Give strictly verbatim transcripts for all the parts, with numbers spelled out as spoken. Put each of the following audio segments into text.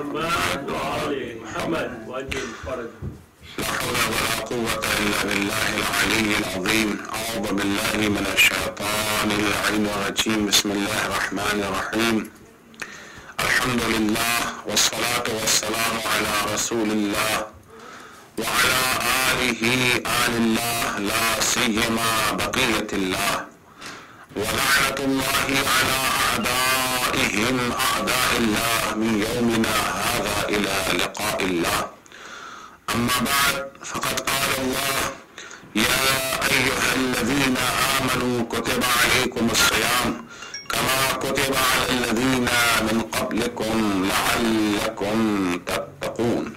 محمد وآل محمد وأجل فرجهم. لا حول ولا قوة إلا بالله العلي العظيم. أعوذ بالله من الشيطان اللعين الرجيم. بسم الله الرحمن الرحيم. الحمد لله والصلاة والسلام على رسول الله وعلى آله آل الله لا سيما بقية الله ولعنة الله على أعدائهم أعداء الله من يومنا هذا إلى لقاء الله. أما بعد فقد قال الله يا أيها الذين آمنوا كتب عليكم الصيام كما كتب على الذين من قبلكم لعلكم تتقون.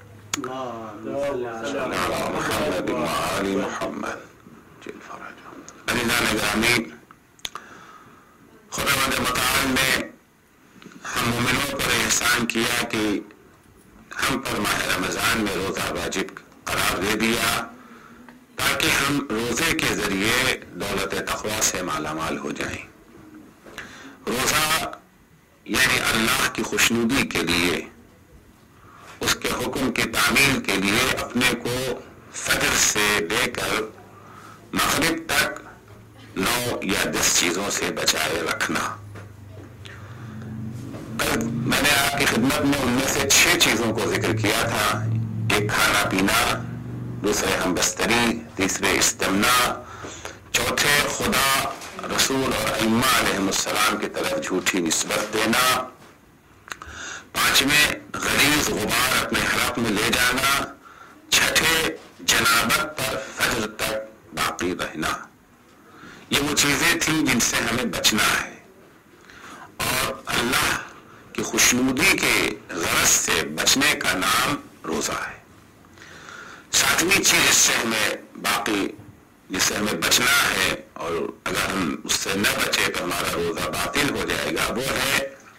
صلی علی محمد و آل محمد. جل فرجهم. عزیزان گرامی، خداوند متعال نے ہم مومنوں پر احسان کیا کہ ہم پر ماہ رمضان میں روزہ واجب قرار دے دیا تاکہ ہم روزے کے ذریعے دولت تقویٰ سے مالا مال ہو جائیں. روزہ یعنی اللہ کی خوشنودی کے لیے، اس کے حکم کی تعمیل کے لیے اپنے کو فجر سے لے کر مغرب تک نو یا دس چیزوں سے بچائے رکھنا. کل میں نے آپ کی خدمت میں ان میں سے چھ چیزوں کو ذکر کیا تھا. ایک کھانا پینا، دوسرے ہم بستری، تیسرے استمنا، چوتھے خدا، رسول اور ائمہ علیہ السلام کی طرف جھوٹی نسبت دینا، پانچویں غلیظ غبار اپنے حلق میں لے جانا، چھٹے جنابت پر فجر تک باقی رہنا. یہ وہ چیزیں تھیں جن سے ہمیں بچنا ہے اور اللہ کی خوشنودی کے غرض سے بچنے کا نام روزہ ہے. ساتویں چیز جس سے ہمیں باقی جس سے ہمیں بچنا ہے اور اگر ہم اس سے نہ بچے تو ہمارا روزہ باطل ہو جائے گا، وہ ہے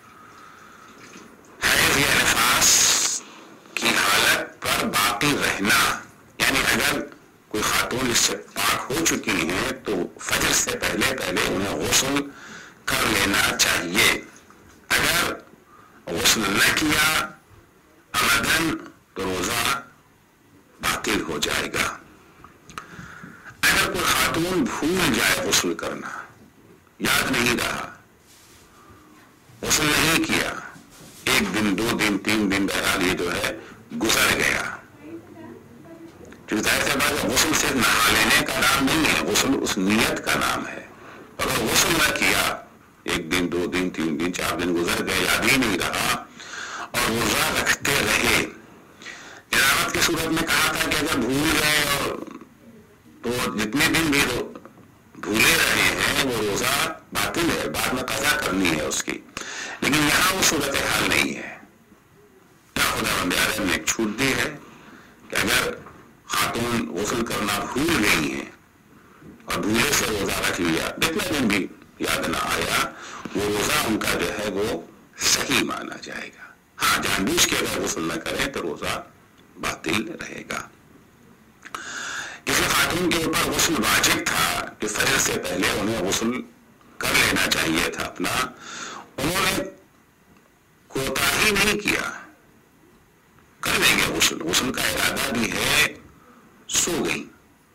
حیض یا نفاس کی حالت پر باقی رہنا. یعنی اگر کوئی خاتون اس سے پاک ہو چکی ہیں تو فجر سے پہلے پہلے انہیں غسل کر لینا چاہیے. اگر غسل نہ کیا عمدن تو روزہ باطل ہو جائے گا. اگر کوئی خاتون بھول جائے غسل کرنا، یاد نہیں رہا، غسل نہیں کیا، ایک دن دو دن تین دن بہرحال یہ جو ہے گزر گیا، کیونکہ ظاہر سی بات ہے غسل صرف نہا لینے کا نام نہیں ہے، غسل اس نیت کا نام ہے. اگر غسل نہ کیا، ایک دن دو دن تین دن چار دن گزر گئے، یاد ہی نہیں رہا اور روزہ رکھتے رہے. جنابت کی صورت میں کہا تھا کہ اگر بھول گئے اور تو جتنے دن بھی بھولے رہے ہیں وہ روزہ باطل ہے، بعد میں قضا کرنی ہے اس کی. لیکن یہاں وہ صورت حال نہیں ہے. کیا خدا بند عالم نے ایک چھوٹ دی ہے کہ اگر خاتون غسل کرنا بھول گئی ہیں اور بھولے سے روزہ رکھ لیا، جتنے دن بھی یاد نہ آیا، وہ روزہ ان کا جو ہے وہ صحیح مانا جائے گا. ہاں جان بوجھ کے اگر غسل نہ کریں تو روزہ باطل رہے گا. کسی خاتون کے اوپر غسل واجب تھا کہ فجر سے پہلے انہیں غسل کر لینا چاہیے تھا اپنا، انہوں نے کوتاہی نہیں کیا، کر لیں گے غسل، غسل کا ارادہ بھی ہے، سو گئی.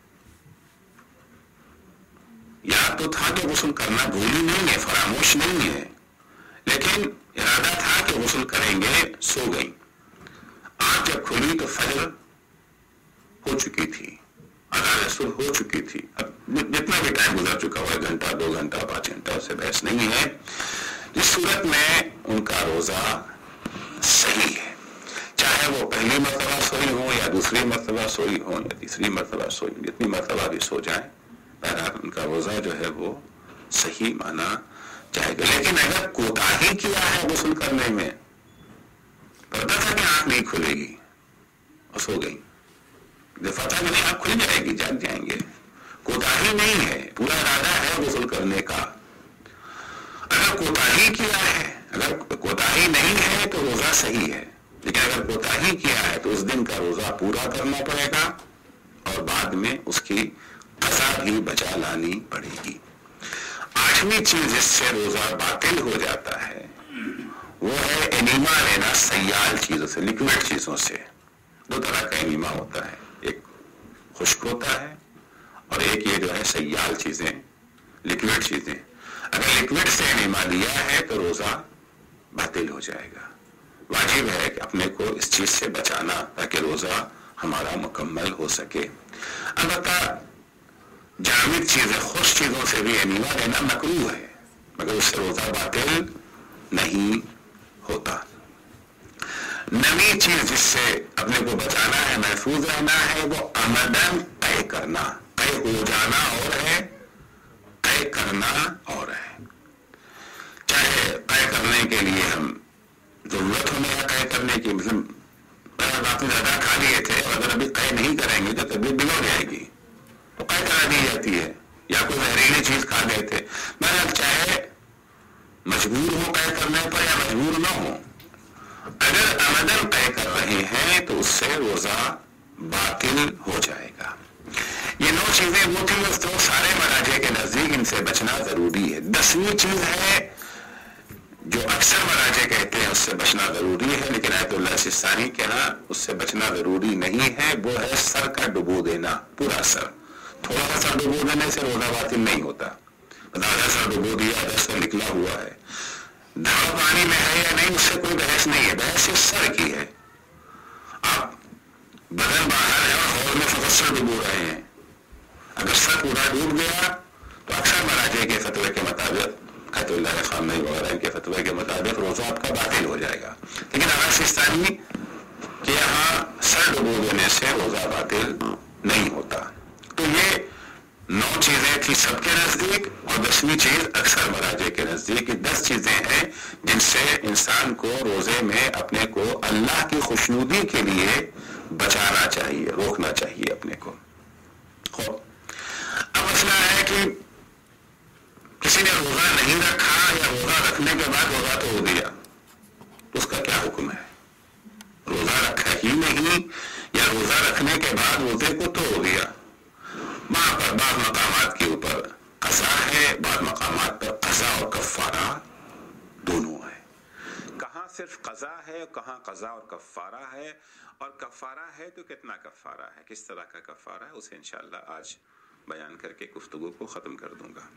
یاد تو تھا کہ غسل کرنا بھولی نہیں ہے، فراموش نہیں ہے، لیکن ارادہ تھا کہ غسل کریں گے، سو گئی. آنکھ جب کھلی تو فجر ہو چکی تھی، اذان صبح ہو چکی تھی. اب جتنا بھی ٹائم گزر چکا ہوا، گھنٹہ دو گھنٹہ پانچ گھنٹہ، اس سے بحث نہیں ہے. اس صورت میں ان کا روزہ صحیح ہے، چاہے وہ پہلی مرتبہ سوئی ہو یا دوسری مرتبہ سوئی ہو یا تیسری مرتبہ سوئی ہو، جتنی مرتبہ بھی سو جائیں، بہرحال ان کا روزہ جو ہے وہ صحیح مانا جائے گا. لیکن اگر کوتاہی کیا ہے غسل کرنے میں، پتہ تھا کہ آنکھ نہیں کھلے گی اور سو گئی، فتح میں آنکھ کھل جائے گی، جاگ جائیں گے، کوتاہی نہیں ہے، پورا ارادہ ہے غسل کرنے کا. اگر کوتاہی کیا ہے، اگر کوتاہی نہیں ہے تو روزہ صحیح ہے، لیکن اگر کوتاہی کیا ہے تو اس دن کا روزہ پورا کرنا پڑے گا اور بعد میں اس کی قضا بھی بچا لانی پڑے گی. آٹھویں چیز جس سے روزہ باطل ہو جاتا ہے وہ ہے انیما لینا یا سیال چیزوں سے، لکوڈ چیزوں سے. دو طرح کا انیما ہوتا ہے، ایک خشک ہوتا ہے اور ایک یہ جو ہے سیال چیزیں، لکوڈ چیزیں. اگر لکوڈ سے انیما لیا ہے تو روزہ باطل ہو جائے گا. واجب ہے کہ اپنے کو اس چیز سے بچانا تاکہ روزہ ہمارا مکمل ہو سکے. البتہ جامد چیزیں، خوش چیزوں سے بھی انیما لینا مکروہ ہے، مگر اس سے روزہ باطل نہیں ہوتا. نمی چیز جس سے اپنے کو بچانا ہے، محفوظ رہنا ہے، وہ عمدن طے کرنا. طے ہو جانا اور ہے، طے کرنا اور ہے. چاہے طے کرنے کے لیے ہم ضرورت ہمیں ہے طے کرنے کی، مثلا آپ نے زیادہ کھا لیے تھے اور اگر ابھی طے نہیں کریں گے تو طبیعت بگڑ جائے گی تو طے کرا دی جاتی ہے، یا کوئی زہریلی چیز کھا گئے تھے. مگر چاہے مجبور ہو طے کرنے پر یا مجبور نہ ہو، اگر عمدن طے کر رہے ہیں تو اس سے روزہ باطل ہو جائے گا. یہ نو چیزیں وہ تھیں جو سارے مراجع کے نزدیک ان سے بچنا ضروری ہے. دسویں چیز ہے جو اکثر مراجع کہتے ہیں اس سے بچنا ضروری ہے، لیکن آیت اللہ سستانی کے ہاں اس سے بچنا ضروری نہیں ہے. وہ ہے سر کا ڈبو دینا، پورا سر. تھوڑا سا سر ڈبو دینے سے روزہ باطل نہیں ہوتا. زیادہ سر ڈبو دیا، دس سے نکلا ہوا ہے، دھڑ پانی میں ہے یا نہیں، اس سے کوئی بحث نہیں ہے. بحث اس سر کی ہے. آپ بدن باہر ہے اور ہال میں فقط سر ڈبو رہے ہیں، اگر سر پورا ڈوب گیا تو اکثر مراجع کے فتوے کے مطابق، خط اللہ خامنئی وغیرہ کے فتوے کے مطابق روزہ آپ کا باطل ہو جائے گا. لیکن اگر سستانی کے یہاں سر ڈبو دینے سے روزہ باطل نہیں ہوتا. تو یہ نو چیزیں تھی سب کے نزدیک، اور دسویں چیز اکثر مراجع کے نزدیک. یہ دس چیزیں ہیں جن سے انسان کو روزے میں اپنے کو اللہ کی خوشنودی کے لیے بچانا چاہیے، روکنا چاہیے اپنے کو. خوب اب مسئلہ ہے کہ کسی نے روزہ نہیں رکھا یا روزہ رکھنے کے بعد روزہ تو ہو گیا، تو اس کا کیا حکم ہے؟ روزہ رکھا ہی نہیں یا روزہ رکھنے کے بعد روزے کو تو ہو گیا. وہاں پر بعض مقامات کے اوپر قضا ہے، بعض مقامات پر قضا اور کفارہ دونوں ہے. کہاں صرف قضا ہے، کہاں قضا اور کفارہ ہے، اور کفارہ ہے تو کتنا کفارہ ہے، کس طرح کا کفارہ ہے، اسے انشاءاللہ آج بیان کر کے گفتگو کو ختم کر دوں گا.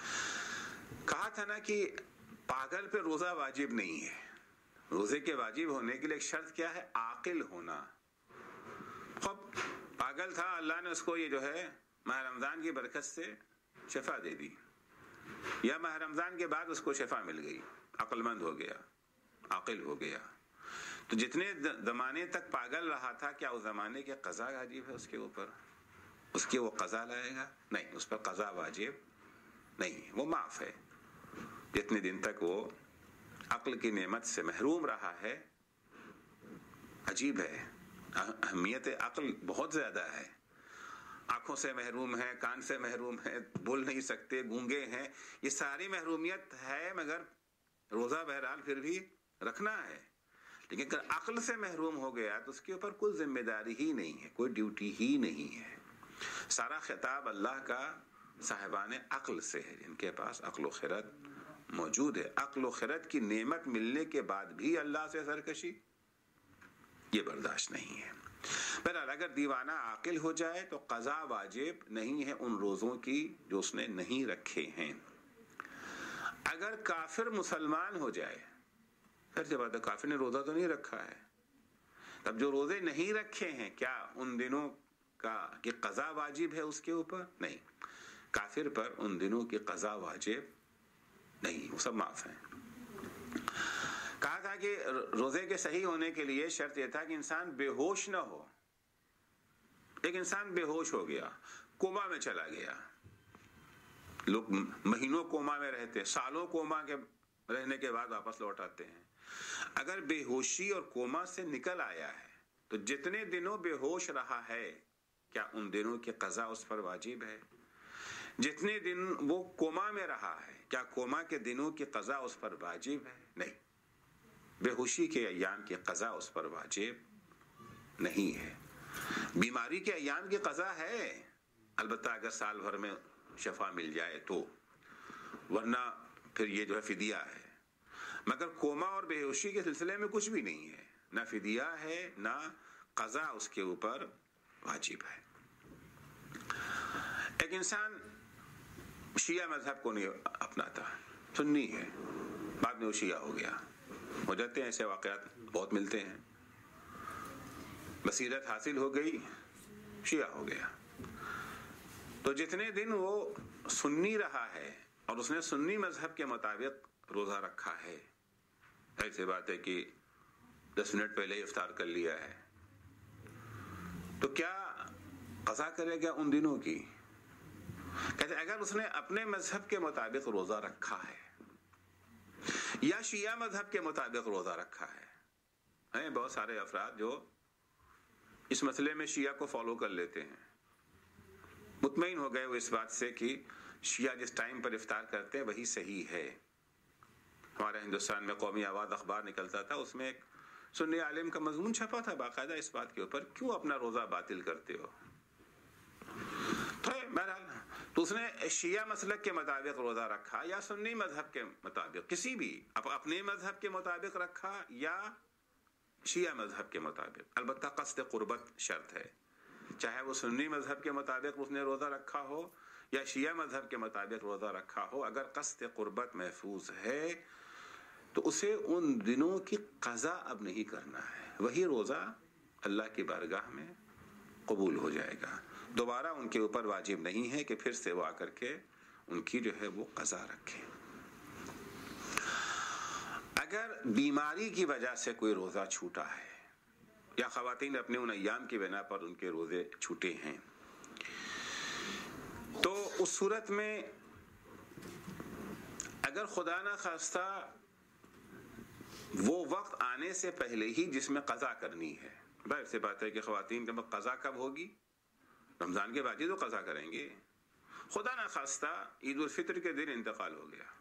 کہا تھا نا کہ پاگل پہ روزہ واجب نہیں ہے. روزے کے واجب ہونے کے لیے ایک شرط کیا ہے؟ عاقل ہونا. خب پاگل تھا، اللہ نے اس کو یہ جو ہے ماہ رمضان کی برکت سے شفا دے دی، یا ماہ رمضان کے بعد اس کو شفا مل گئی، عقل مند ہو گیا، عاقل ہو گیا. تو جتنے زمانے تک پاگل رہا تھا، کیا اس زمانے کے قضا واجب ہے اس کے اوپر؟ اس کے وہ قضا لائے گا؟ نہیں، اس پر قضا واجب نہیں ہے، وہ معاف ہے. جتنے دن تک وہ عقل کی نعمت سے محروم رہا ہے. عجیب ہے، اہمیت عقل بہت زیادہ ہے. آنکھوں سے محروم ہے، کان سے محروم ہے، بول نہیں سکتے، گونگے ہیں، یہ ساری محرومیت ہے، مگر روزہ بہرحال پھر بھی رکھنا ہے. لیکن اگر عقل سے محروم ہو گیا تو اس کے اوپر کوئی ذمہ داری ہی نہیں ہے، کوئی ڈیوٹی ہی نہیں ہے. سارا خطاب اللہ کا صاحبان عقل سے ہے، جن کے پاس عقل و خرد موجود ہے. عقل و خرد کی نعمت ملنے کے بعد بھی اللہ سے سرکشی، یہ برداشت نہیں ہے. بہرحال اگر دیوانہ عاقل ہو جائے تو قضا واجب نہیں ہے ان روزوں کی جو اس نے نہیں رکھے ہیں. اگر کافر مسلمان ہو جائے، پھر سے بات ہے کافر نے روزہ تو نہیں رکھا ہے، تب جو روزے نہیں رکھے ہیں کیا ان دنوں کا کہ قضا واجب ہے اس کے اوپر؟ نہیں، کافر پر ان دنوں کی قضا واجب نہیں، وہ سب معاف ہیں. کہا تھا کہ روزے کے صحیح ہونے کے لیے شرط یہ تھا کہ انسان بے ہوش نہ ہو. ایک انسان بے ہوش ہو گیا، کوما میں چلا گیا. لوگ مہینوں کوما میں رہتے، سالوں کوما کے رہنے کے بعد واپس لوٹ آتے ہیں. اگر بے ہوشی اور کوما سے نکل آیا ہے تو جتنے دنوں بے ہوش رہا ہے کیا ان دنوں کی قضا اس پر واجب ہے؟ جتنے دن وہ کوما میں رہا ہے کیا کوما کے دنوں کی قضا اس پر واجب ہے؟ نہیں، بے ہوشی کے ایام کی قضا اس پر واجب نہیں ہے. بیماری کے ایام کی قضا ہے، البتہ اگر سال بھر میں شفا مل جائے تو، ورنہ پھر یہ جو ہے فدیہ ہے. مگر کوما اور بے ہوشی کے سلسلے میں کچھ بھی نہیں ہے، نہ فدیہ ہے نہ قضا اس کے اوپر واجب ہے۔ ایک انسان شیعہ مذہب کو نہیں اپناتا، سنی ہے، بعد میں وہ شیعہ ہو گیا، ہو جاتے ہیں ایسے واقعات بہت ملتے ہیں، بصیرت حاصل ہو گئی، شیعہ ہو گیا، تو جتنے دن وہ سنی رہا ہے اور اس نے سنی مذہب کے مطابق روزہ رکھا ہے، ایسی بات ہے کہ دس منٹ پہلے افطار کر لیا ہے، تو کیا قضا کرے گا ان دنوں کی؟ کہتے اگر اس نے اپنے مذہب کے مطابق روزہ رکھا ہے یا شیعہ مذہب کے مطابق روزہ رکھا ہے، ہیں بہت سارے افراد جو اس مسئلے میں شیعہ کو فالو کر لیتے ہیں، مطمئن ہو گئے وہ اس بات سے کہ شیعہ جس ٹائم پر افطار کرتے ہیں وہی صحیح ہے۔ ہمارے ہندوستان میں قومی آواز اخبار نکلتا تھا، اس میں ایک سنی عالم کا مضمون چھپا تھا باقاعدہ اس بات کے اوپر، کیوں اپنا روزہ باطل کرتے ہو؟ تو بہرحال تو اس نے شیعہ مسلک کے مطابق روزہ رکھا یا سنی مذہب کے مطابق، کسی بھی اپنے مذہب کے مطابق رکھا یا شیعہ مذہب کے مطابق، البتہ قصد قربت شرط ہے، چاہے وہ سنی مذہب کے مطابق اس نے روزہ رکھا ہو یا شیعہ مذہب کے مطابق روزہ رکھا ہو، اگر قصد قربت محفوظ ہے تو اسے ان دنوں کی قضا اب نہیں کرنا ہے، وہی روزہ اللہ کی بارگاہ میں قبول ہو جائے گا، دوبارہ ان کے اوپر واجب نہیں ہے کہ پھر سے وہ آ کر کے ان کی جو ہے وہ قضا رکھیں۔ اگر بیماری کی وجہ سے کوئی روزہ چھوٹا ہے یا خواتین اپنے ان ایام کی بنا پر ان کے روزے چھوٹے ہیں، تو اس صورت میں اگر خدا نہ خواستہ وہ وقت آنے سے پہلے ہی جس میں قضا کرنی ہے، ظاہر سی بات ہے کہ خواتین کا قضا کب ہوگی؟ رمضان کے بعد ہی تو قضا کریں گے، خدا نہ خواستہ عید الفطر کے دن انتقال ہو گیا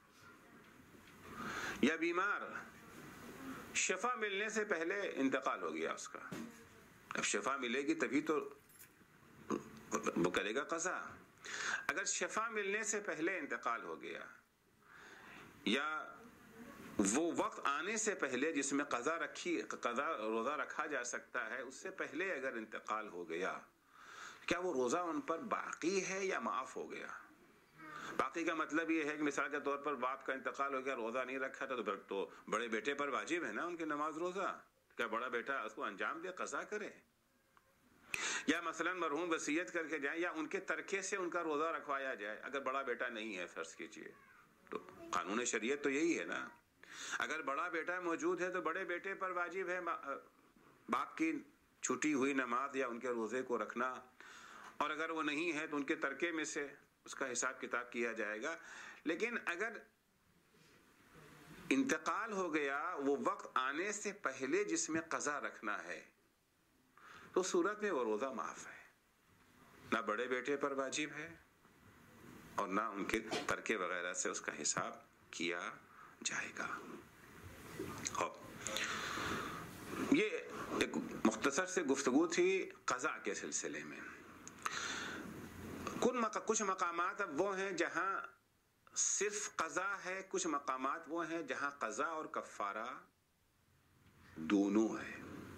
یا بیمار شفا ملنے سے پہلے انتقال ہو گیا اس کا، اب شفا ملے گی تبھی تو وہ کرے گا قضا، اگر شفا ملنے سے پہلے انتقال ہو گیا یا وہ وقت آنے سے پہلے جس میں قضا رکھی قضا روزہ رکھا جا سکتا ہے اس سے پہلے اگر انتقال ہو گیا، کیا وہ روزہ ان پر باقی ہے یا معاف ہو گیا؟ باقی کا مطلب یہ ہے کہ مثال کے طور پر باپ کا انتقال ہو گیا، روزہ نہیں رکھا تھا تو بڑے بیٹے پر واجب ہے نا ان کی نماز روزہ، کیا بڑا بیٹا اس کو انجام دے، قضا کرے؟ یا مثلا مرحوم وصیت کر کے جائیں یا ان کے ترکے سے ان کا روزہ رکھوایا جائے، اگر بڑا بیٹا نہیں ہے فرض کیجیے، تو قانون شریعت تو یہی ہے نا، اگر بڑا بیٹا موجود ہے تو بڑے بیٹے پر واجب ہے باپ کی چھٹی ہوئی نماز یا ان کے روزے کو رکھنا، اور اگر وہ نہیں ہے تو ان کے ترکے میں سے اس کا حساب کتاب کیا جائے گا۔ لیکن اگر انتقال ہو گیا وہ وقت آنے سے پہلے جس میں قضا رکھنا ہے تو صورت میں وہ روزہ معاف ہے، نہ بڑے بیٹے پر واجب ہے اور نہ ان کے ترکے وغیرہ سے اس کا حساب کیا جائے گا۔ یہ ایک مختصر سے گفتگو تھی قضا کے سلسلے میں۔ کچھ مقامات اب وہ ہیں جہاں صرف قضا ہے، کچھ مقامات وہ ہیں جہاں قضا اور کفارہ دونوں ہے۔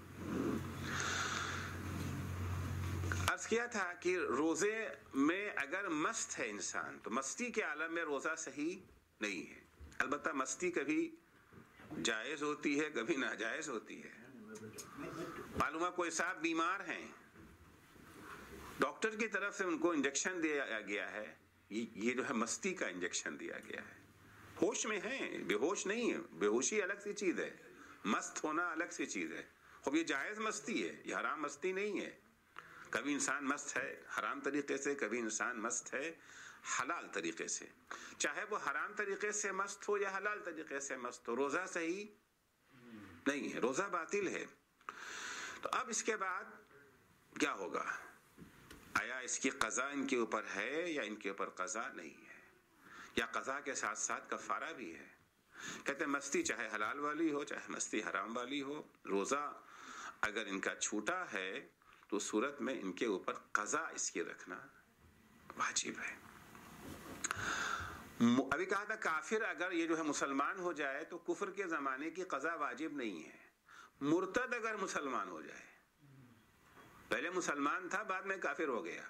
عرض کیا تھا کہ روزے میں اگر مست ہے انسان تو مستی کے عالم میں روزہ صحیح نہیں ہے، البتہ مستی کبھی جائز ہوتی ہے کبھی ناجائز ہوتی ہے۔ معلومہ کوئی صاحب بیمار ہیں، ڈاکٹر کی طرف سے ان کو انجیکشن دیا گیا ہے، یہ جو ہے مستی کا انجیکشن دیا گیا ہے، ہوش میں ہیں، بے ہوش نہیں ہے، بے ہوشی الگ سی چیز ہے، مست ہونا الگ سی چیز ہے۔ خب یہ جائز مستی ہے، یہ حرام مستی نہیں ہے۔ کبھی انسان مست ہے حرام طریقے سے، کبھی انسان مست ہے حلال طریقے سے، چاہے وہ حرام طریقے سے مست ہو یا حلال طریقے سے مست ہو، روزہ صحیح نہیں ہے، روزہ باطل ہے۔ تو اب اس کے بعد کیا ہوگا؟ آیا اس کی قضا ان کے اوپر ہے یا ان کے اوپر قضا نہیں ہے، یا قضا کے ساتھ ساتھ کفارہ بھی ہے؟ کہتے ہیں مستی چاہے حلال والی ہو چاہے مستی حرام والی ہو، روزہ اگر ان کا چھوٹا ہے تو صورت میں ان کے اوپر قضا اس کی رکھنا واجب ہے۔ ابھی کہا تھا کافر اگر یہ جو ہے مسلمان ہو جائے تو کفر کے زمانے کی قضا واجب نہیں ہے. مرتد اگر مسلمان ہو جائے، پہلے مسلمان تھا بعد میں کافر ہو گیا،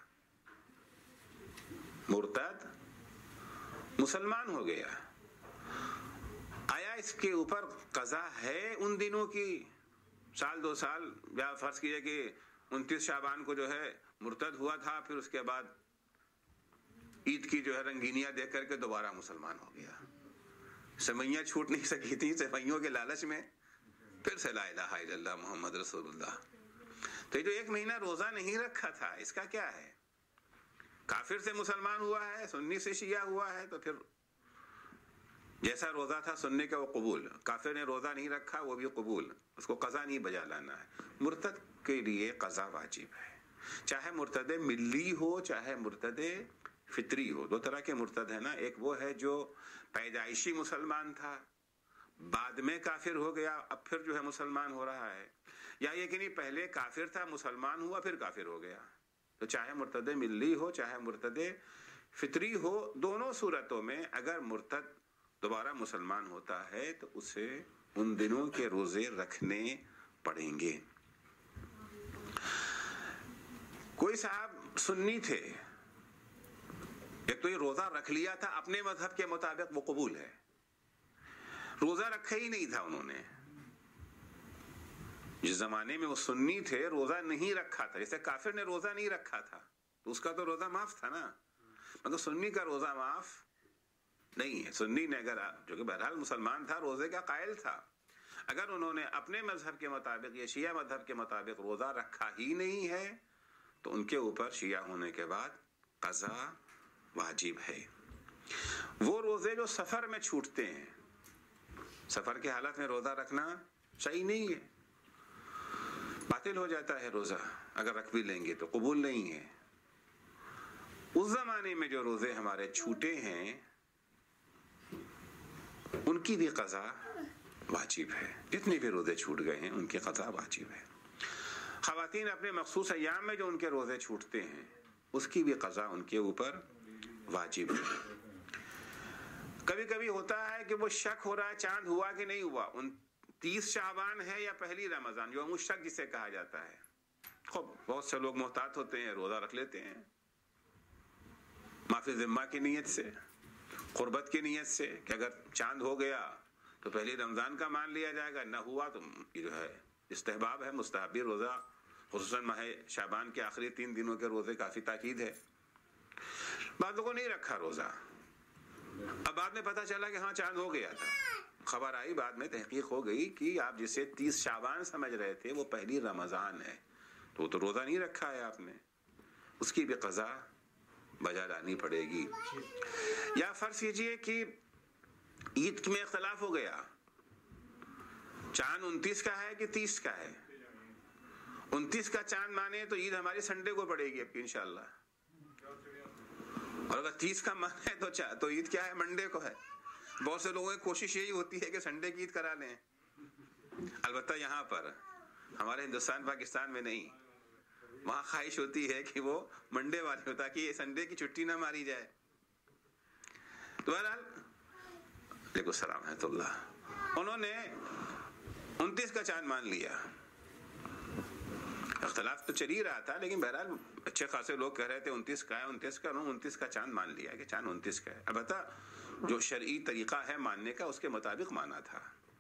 مرتد مسلمان ہو گیا، آیا اس کے اوپر قضا ہے ان دنوں کی؟ سال دو سال، یا فرض کیجئے کہ انتیس شعبان کو جو ہے مرتد ہوا تھا، پھر اس کے بعد عید کی جو ہے رنگینیاں دیکھ کر کے دوبارہ مسلمان ہو گیا. سوئیاں چھوٹ نہیں سکی تھی، سوئیوں کے لالچ میں پھر سے لا الہ الا اللہ محمد رسول اللہ. تو یہ جو ایک مہینہ روزہ نہیں رکھا تھا، اس کا کیا ہے؟ کافر سے مسلمان ہوا ہے، سنی سے شیعہ ہوا ہے، تو پھر جیسا روزہ تھا سنی کا وہ قبول، کافر نے روزہ نہیں رکھا وہ بھی قبول، اس کو قضا نہیں بجا لانا ہے. مرتد کے لیے قضا واجب ہے، چاہے مرتد ملی ہو چاہے مرتد فطری ہو. دو طرح کے مرتد ہے نا، ایک وہ ہے جو پیدائشی مسلمان تھا بعد میں کافر ہو گیا اب پھر جو ہے مسلمان ہو رہا ہے، یا یہ کہ نہیں پہلے کافر تھا مسلمان ہوا پھر کافر ہو گیا. تو چاہے مرتد ملی ہو چاہے مرتد فطری ہو، دونوں صورتوں میں اگر مرتد دوبارہ مسلمان ہوتا ہے تو اسے ان دنوں کے روزے رکھنے پڑیں گے. کوئی صاحب سنی تھے، ایک تو یہ روزہ رکھ لیا تھا اپنے مذہب کے مطابق وہ قبول ہے، روزہ رکھا ہی نہیں تھا انہوں نے. جس زمانے میں وہ سنی تھے روزہ نہیں رکھا تھا، جیسے کافر نے روزہ نہیں رکھا تھا تو اس کا تو روزہ معاف تھا نا، مگر سنی کا روزہ معاف نہیں ہے. سنی نے اگر، جو کہ بہرحال مسلمان تھا روزے کا قائل تھا، اگر انہوں نے اپنے مذہب کے مطابق یا شیعہ مذہب کے مطابق روزہ رکھا ہی نہیں ہے تو ان کے اوپر شیعہ ہونے کے بعد قضا واجب ہے. وہ روزے جو سفر میں چھوٹتے ہیں، سفر کی حالت میں روزہ رکھنا صحیح نہیں ہے، باطل ہو جاتا ہے روزہ، اگر رکھ بھی لیں گے تو قبول نہیں ہے. اس زمانے میں جو روزے ہمارے چھوٹے ہیں ان کی بھی قضا واجب ہے، جتنے بھی روزے چھوٹ گئے ہیں ان کی قضا واجب ہے. خواتین اپنے مخصوص ایام میں جو ان کے روزے چھوٹتے ہیں اس کی بھی قضا ان کے اوپر واجب ہے. کبھی کبھی ہوتا ہے کہ وہ شک ہو رہا ہے چاند ہوا کہ نہیں ہوا، تیس شعبان ہے یا پہلی رمضان، جو ہم شک جسے کہا جاتا ہے. خوب بہت سے لوگ محتاط ہوتے ہیں، روزہ رکھ لیتے ہیں معافی ذمہ کی نیت سے، قربت کی نیت سے کہ اگر چاند ہو گیا تو پہلی رمضان کا مان لیا جائے گا، نہ ہوا تو یہ جو ہے استحباب ہے، مستحبی روزہ، خصوصاً ماہ شعبان کے آخری تین دنوں کے روزے کافی تاکید ہے. بعض لوگوں نے نہیں رکھا روزہ، اب بعد میں پتہ چلا کہ ہاں چاند ہو گیا تھا، خبر آئی بعد میں تحقیق ہو گئی کہ آپ جسے تیس شعبان سمجھ رہے تھے وہ پہلی رمضان ہے، تو وہ تو روزہ نہیں رکھا ہے آپ نے، اس کی بھی قضا بجا لانی پڑے گی. یا فرض کیجئے کہ عید میں اختلاف ہو گیا، چاند انتیس کا ہے کہ تیس کا ہے، انتیس کا چاند مانے تو عید ہماری سنڈے کو پڑے گی اب کی انشاءاللہ، اور اگر تیس کا مانے تو تو عید کیا ہے، منڈے کو ہے. بہت سے لوگوں کی کوشش یہی ہوتی ہے کہ سنڈے کی عید کرا لیں، البتہ یہاں پر ہمارے ہندوستان پاکستان میں نہیں، وہاں خواہش ہوتی ہے کہ وہ منڈے والی ہو تاکہ یہ سنڈے کی چھٹی نہ ماری جائے. تو بہرحال علیکم السلام ورحمۃ اللہ، انہوں نے انتیس کا چاند مان لیا، اختلاف تو چل ہی رہا تھا لیکن بہرحال اچھے خاصے لوگ کہہ رہے تھے انتیس کا ہے، انتیس کا، انہوں نے انتیس کا چاند مان لیا کہ چاند انتیس کا ہے. البتہ جو شرعی طریقہ ہے ماننے کا اس کے مطابق مانا تھا.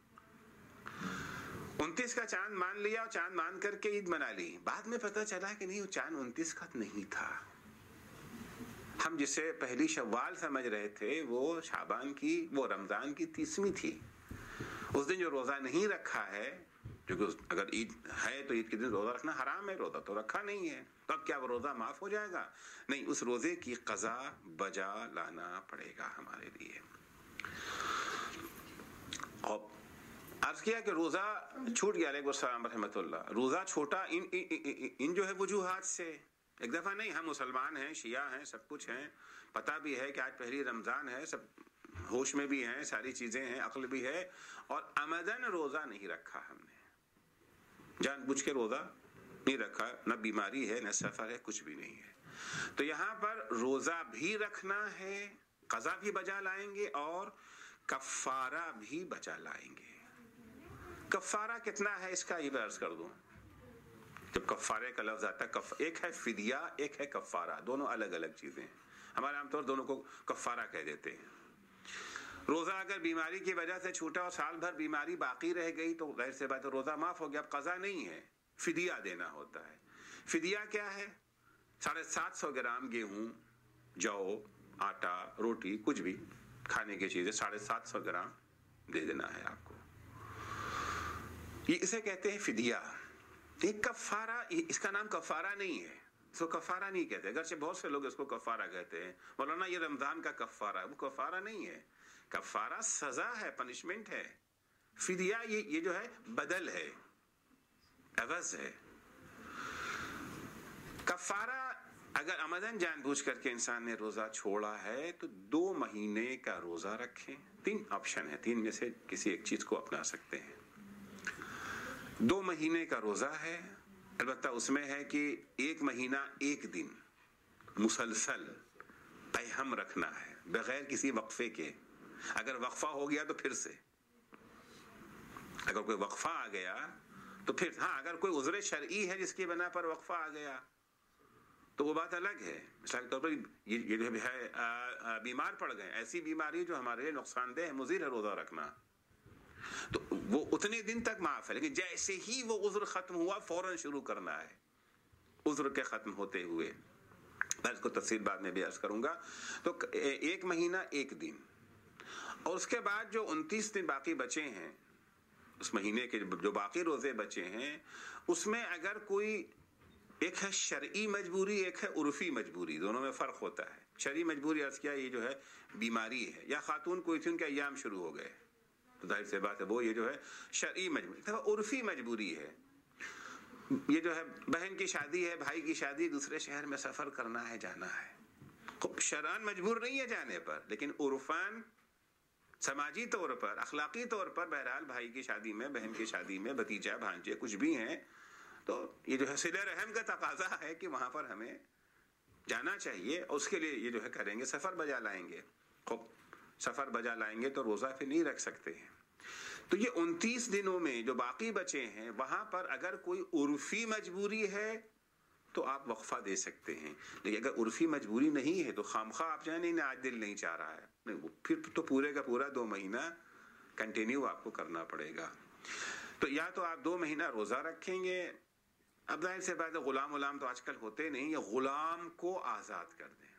انتیس کا چاند مان لیا اور چاند مان کر کے عید منا لی. بعد میں پتہ چلا کہ نہیں وہ چاند انتیس کا نہیں تھا، ہم جسے پہلی شوال سمجھ رہے تھے وہ شعبان کی، وہ رمضان کی تیسویں تھی. اس دن جو روزہ نہیں رکھا ہے، جو کہ اگر عید ہے تو عید کے دن روزہ رکھنا حرام ہے، روزہ تو رکھا نہیں ہے، تو اب کیا وہ روزہ معاف ہو جائے گا؟ نہیں، اس روزے کی قضا بجا لانا پڑے گا ہمارے لیے. اور عرض کیا کہ روزہ چھوٹ گیا، علیکم السلام رحمۃ اللہ، روزہ چھوٹا ان, ان, ان جو ہے وجوہات سے. ایک دفعہ نہیں، ہم مسلمان ہیں، شیعہ ہیں، سب کچھ ہیں، پتہ بھی ہے کہ آج پہلی رمضان ہے، سب ہوش میں بھی ہیں، ساری چیزیں ہیں، عقل بھی ہے، اور عمدن روزہ نہیں رکھا، ہم نے جان بوجھ کے روزہ نہیں رکھا، نہ بیماری ہے نہ سفر ہے، کچھ بھی نہیں ہے. تو یہاں پر روزہ بھی رکھنا ہے، قضا بھی بجا لائیں گے اور کفارہ بھی بجا لائیں گے۔ کفارہ کتنا ہے اس کا یہ عرض کر دوں۔ جب کفارے کا لفظ آتا ہے کف... ایک ہے فدیہ، ایک ہے کفارہ، دونوں الگ الگ چیزیں ہیں۔ ہمارے عام طور دونوں کو کفارہ کہہ دیتے ہیں۔ روزہ اگر بیماری کی وجہ سے چھوٹا اور سال بھر بیماری باقی رہ گئی تو ظاہر سی بات ہے روزہ معاف ہو گیا، اب قضا نہیں ہے، فدیہ دینا ہوتا ہے۔ فدیہ کیا ہے؟ ساڑھے سات سو گرام گیہوں، جو، آٹا، روٹی، کچھ بھی کھانے کی چیزیں ساڑھے سات سو گرام دے دینا ہے آپ کو، یہ اسے کہتے ہیں فدیہ۔ ایک کفارہ، اس کا نام کفارہ نہیں ہے، اس کو کفارہ نہیں کہتے، اگرچہ بہت سے لوگ اس کو کفارہ کہتے ہیں، مولانا یہ رمضان کا کفارہ ہے، وہ کفارہ نہیں ہے۔ کفارہ سزا ہے، پنشمنٹ ہے۔ فدیہ یہ یہ جو ہے بدل ہے، عوض ہے۔ کفارہ اگر عمدن جان بوجھ کر کے انسان نے روزہ چھوڑا ہے تو دو مہینے کا روزہ رکھیں۔ تین آپشن ہے، تین میں سے کسی ایک چیز کو اپنا سکتے ہیں۔ دو مہینے کا روزہ ہے، البتہ اس میں ہے کہ ایک مہینہ ایک دن مسلسل قیام رکھنا ہے بغیر کسی وقفے کے۔ اگر وقفہ ہو گیا تو پھر سے، اگر کوئی وقفہ آ گیا تو پھر، ہاں اگر کوئی عذر شرعی ہے جس کی بنا پر وقفہ آ گیا تو وہ بات الگ ہے۔ مثال کے طور پر یہ جو ہے بیمار پڑ گئے، ایسی بیماری جو ہمارے لیے نقصان دہ ہے، مضر ہے روزہ رکھنا، تو وہ اتنے دن تک معاف ہے، لیکن جیسے ہی وہ عذر ختم ہوا فوراً شروع کرنا ہے عذر کے ختم ہوتے ہوئے۔ میں اس کو تفصیل بعد میں بھی عرض کروں گا۔ تو ایک مہینہ ایک دن، اور اس کے بعد جو انتیس دن باقی بچے ہیں، اس مہینے کے جو باقی روزے بچے ہیں، اس میں اگر کوئی، ایک ہے شرعی مجبوری، ایک ہے عرفی مجبوری، دونوں میں فرق ہوتا ہے۔ شرعی مجبوری عرض کیا یہ جو ہے بیماری ہے، یا خاتون کوئی تھی ان کے ایام شروع ہو گئے تو ظاہر سی بات ہے وہ یہ جو ہے شرعی مجبوری۔ عرفی مجبوری ہے، یہ جو ہے بہن کی شادی ہے، بھائی کی شادی، دوسرے شہر میں سفر کرنا ہے، جانا ہے، شرعاً مجبور نہیں ہے جانے پر، لیکن عرفاً، سماجی طور پر، اخلاقی طور پر بہرحال بھائی کی شادی میں، بہن کی شادی میں، بھتیجا بھانجے کچھ بھی ہیں تو یہ جو ہے صلہ رحم کا تقاضا ہے کہ وہاں پر ہمیں جانا چاہیے، اور اس کے لیے یہ جو ہے کریں گے، سفر بجا لائیں گے۔ خوب سفر بجا لائیں گے تو روزہ پھر نہیں رکھ سکتے ہیں۔ تو یہ انتیس دنوں میں جو باقی بچے ہیں، وہاں پر اگر کوئی عرفی مجبوری ہے تو آپ وقفہ دے سکتے ہیں، لیکن اگر عرفی مجبوری نہیں ہے تو خامخواہ آپ جانے نہیں، آج دل نہیں چاہ رہا ہے، نہیں، پھر تو پورے کا پورا دو مہینہ کنٹینیو آپ کو کرنا پڑے گا۔ تو یا تو آپ دو مہینہ روزہ رکھیں گے، اب ظاہر سے بات ہے غلام غلام تو آج کل ہوتے نہیں، یا غلام کو آزاد کر دیں۔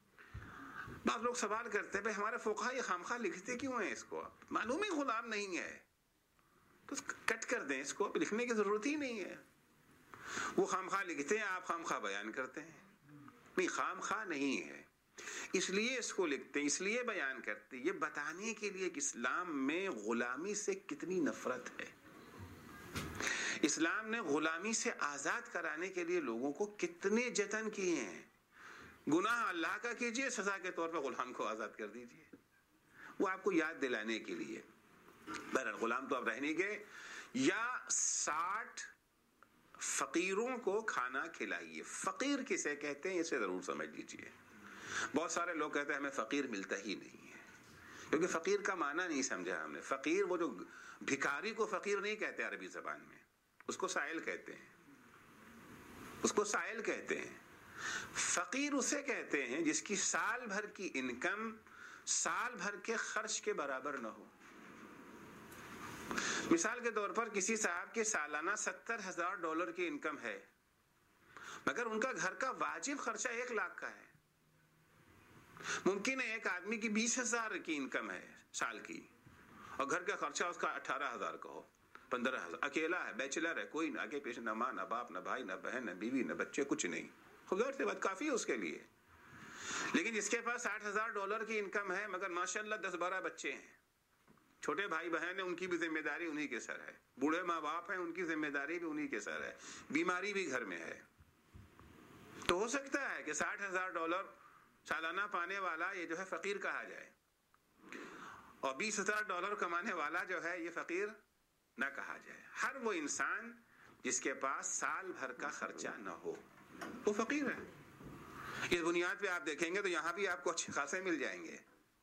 بعض لوگ سوال کرتے ہیں بھائی ہمارے فقہا یہ خامخواہ لکھتے کیوں ہیں اس کو؟ معلوم ہی غلام نہیں ہے تو کٹ کر دیں، اس کو لکھنے کی ضرورت ہی نہیں ہے۔ وہ خامخواہ لکھتے ہیں، آپ خامخواہ بیان کرتے ہیں، نہیں، خامخواہ نہیں ہے، اس لیے اس کو لکھتے ہیں، اس لیے بیان کرتے ہیں، یہ بتانے کے لیے کہ اسلام میں غلامی سے کتنی نفرت ہے، اسلام نے غلامی سے آزاد کرانے کے لیے لوگوں کو کتنے جتن کیے ہیں۔ گناہ اللہ کا کیجئے، سزا کے طور پر غلام کو آزاد کر دیجئے، وہ آپ کو یاد دلانے کے لیے۔ بہرحال غلام تو اب رہ نہیں گئے۔ یا ساٹھ فقیروں کو کھانا کھلائیے۔ فقیر کسے کہتے ہیں اسے ضرور سمجھ لیجئے۔ بہت سارے لوگ کہتے ہیں ہمیں فقیر ملتا ہی نہیں ہے، کیونکہ فقیر کا معنی نہیں سمجھا ہم نے۔ فقیر وہ جو بھکاری کو فقیر نہیں کہتے عربی زبان میں، اس کو سائل کہتے ہیں، اس کو سائل کہتے ہیں۔ فقیر اسے کہتے ہیں جس کی سال بھر کی انکم سال بھر کے خرچ کے برابر نہ ہو۔ مثال کے طور پر کسی صاحب کے سالانہ ستر ہزار ڈالر کی انکم ہے، مگر ان کا گھر کا واجب خرچہ ایک لاکھ کا ہے۔ ممکن ہے ایک آدمی کی بیس ہزار کی انکم ہے سال کی، اور گھر کا خرچہ اس کا اٹھارہ ہزار کا ہو، پندرہ ہزار، اکیلا ہے، بیچلر ہے، کوئی نہ آگے پیچھے، نہ ماں، نہ باپ، نہ بھائی، نہ بہن، نہ بیوی، نہ بچے، کچھ نہیں، غیر سے بات کافی ہے اس کے لیے۔ لیکن جس کے پاس ساٹھ ہزار ڈالر کی انکم ہے مگر ماشاءاللہ دس بارہ بچے ہیں، چھوٹے بھائی بہن ہیں، ان کی بھی ذمہ داری انہی کے سر ہے، بوڑھے ماں باپ ہیں، ان کی ذمہ داری بھی انہی کے سر ہے، بیماری بھی گھر میں ہے، تو ہو سکتا ہے کہ ساٹھ ہزار ڈالر سالانہ پانے والا یہ جو ہے فقیر کہا جائے، اور بیس ہزار ڈالر کمانے والا جو ہے یہ فقیر نہ کہا جائے۔ ہر وہ انسان جس کے پاس سال بھر کا خرچہ نہ ہو وہ فقیر ہے۔ اس بنیاد پہ آپ دیکھیں گے تو یہاں بھی آپ کو اچھے خاصے مل جائیں گے،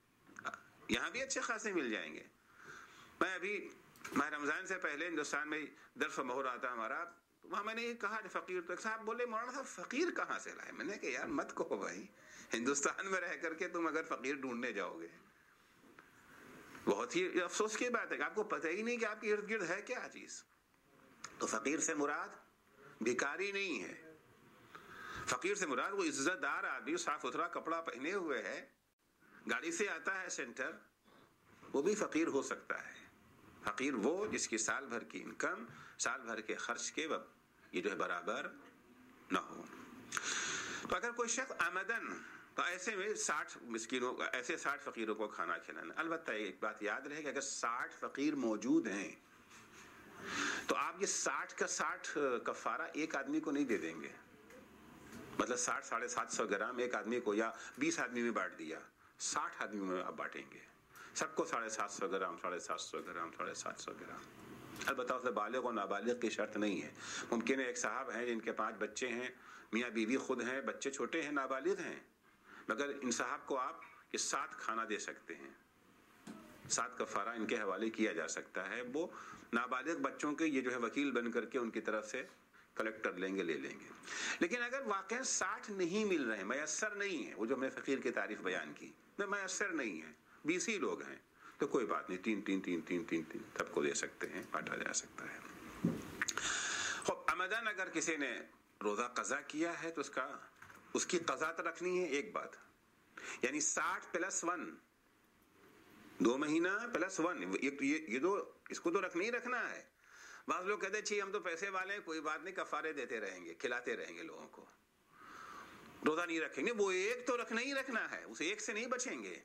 یہاں بھی اچھے خاصے مل جائیں گے. میں ابھی ماہ رمضان سے پہلے ہندوستان میں درس و مہر آتا ہمارا، وہاں میں نے یہ کہا فقیر، تو ایک صاحب بولے مولانا صاحب فقیر کہاں سے لائے؟ میں نے کہا یار مت کہو بھائی، ہندوستان میں رہ کر کے تم اگر فقیر ڈھونڈنے جاؤ گے، بہت ہی افسوس کی بات ہے کہ آپ کو پتہ ہی نہیں کہ آپ کے ارد گرد ہے کیا چیز. تو فقیر سے مراد بھکاری نہیں ہے، فقیر سے مراد وہ عزت دار آدمی، صاف ستھرا کپڑا پہنے ہوئے ہے، گاڑی سے آتا ہے سینٹر، وہ بھی فقیر ہو سکتا ہے. فقیر وہ جس کی سال بھر کی انکم سال بھر کے خرچ کے وقت یہ جو ہے برابر نہ ہو. تو اگر کوئی شخص آمدن، تو ایسے میں ساٹھ مسکینوں ایسے ساٹھ فقیروں کو کھانا کھلانا. البتہ ایک بات یاد رہے کہ اگر ساٹھ فقیر موجود ہیں تو آپ یہ ساٹھ کا ساٹھ کفارہ ایک آدمی کو نہیں دے دیں گے. مطلب ساٹھ ساڑھے سات سو گرام ایک آدمی کو یا بیس آدمی میں بانٹ دیا، ساٹھ آدمی میں آپ بانٹیں گے سب کو ساڑھے سات سو گرام ساڑھے سات سو گرام ساڑھے سات سو گرام. البتہ اس میں بالغ و نابالغ کی شرط نہیں ہے. ممکن ہے ایک صاحب ہیں جن کے پانچ بچے ہیں، میاں بیوی خود ہیں، بچے چھوٹے ہیں، نابالغ ہیں، مگر ان صاحب کو آپ یہ سات کھانا دے سکتے ہیں، سات کفارہ ان کے حوالے کیا جا سکتا ہے. وہ نابالغ بچوں کے یہ جو ہے وکیل بن کر کے ان کی طرف سے کلیکٹ کر لیں گے، لے لیں گے. لیکن اگر واقعا ساٹھ نہیں مل رہے ہیں، میسر نہیں ہے، وہ جو میں فقیر کی تعریف بیان کی میں میسر نہیں ہے، بیس ہی لوگ ہیں، تو کوئی بات نہیں، تین تین تین تین تین تین سب کو دے سکتے ہیں، بانٹا جا سکتا ہے. خب عمدن اگر کسی نے روزہ قضا کیا ہے تو اس کا اس کی قضا تو رکھنی ہے ایک بات، یعنی ساٹھ پلس ون، دو مہینہ پلس ون، یہ دو اس کو تو رکھنا ہی رکھنا ہے. بعض لوگ کہتے ہیں چھی ہم تو پیسے والے ہیں، کوئی بات نہیں، کفارے دیتے رہیں گے، کھلاتے رہیں گے لوگوں کو، روزہ نہیں رکھیں گے. وہ ایک تو رکھنا ہی رکھنا ہے، اسے ایک سے نہیں بچیں گے،